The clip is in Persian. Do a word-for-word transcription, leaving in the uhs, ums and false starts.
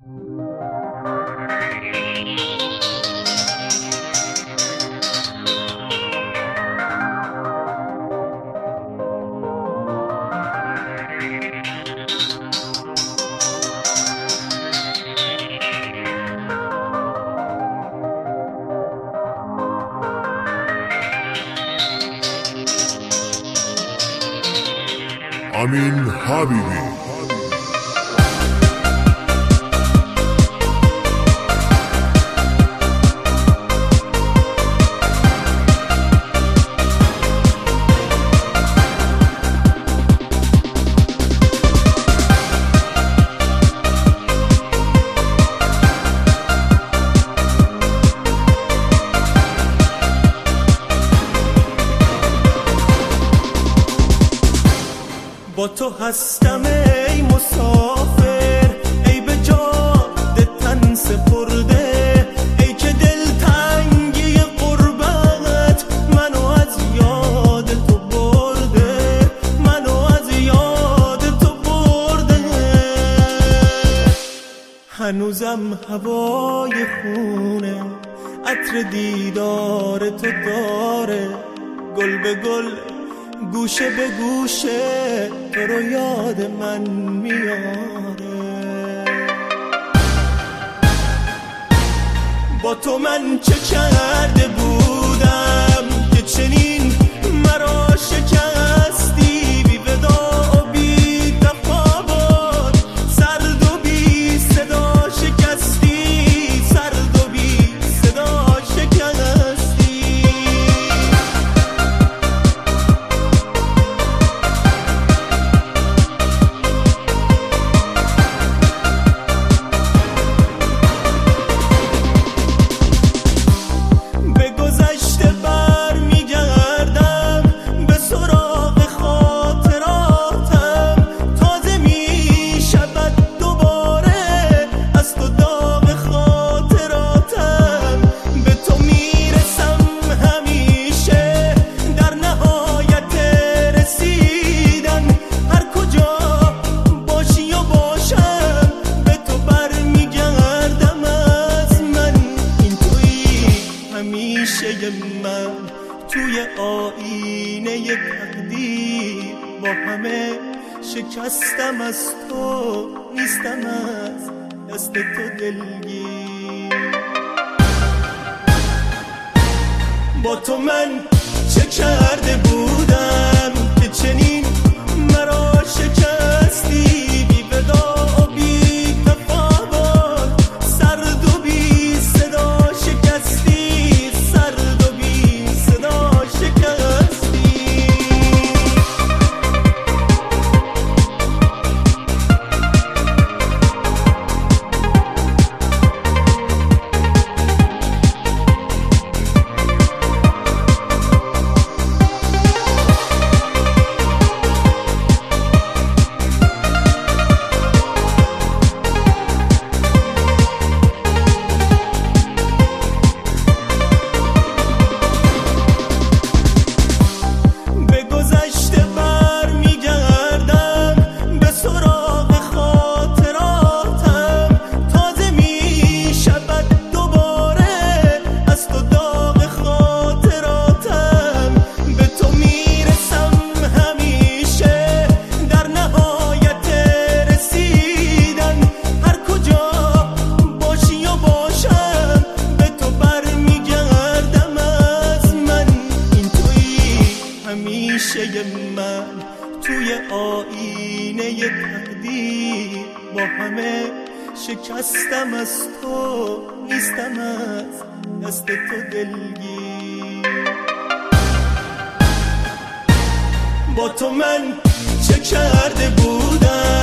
امین حبیبی. با تو هستم ای مسافر، ای به جاده تن سپرده، ای که دل تنگی غربت منو از یاد تو برده، منو از یاد تو برده. هنوزم هوای خونه عطر دیدار تو داره، گل به گل گوشه به گوشه تو رو یاد من میاره. با تو من چه کرده بودم که چنین مرا شکستی، بی ودا و بی تفاوت، سرد و بی صدا شکستی، سرد و بی صدا شکستی. من توی آینه تقدیر با همه شکستم، از تو نیستم، از دست تو دلگیر. با تو من چه کرده بودم که چنین مرا شکستی، بی ودا و بی تفاوت، سرد و بی صدا شکستی، من توی آینه تقدیر با همه شکستم، از تو نیستم، از دست تو دلگیر. با تو من چه کرده بودم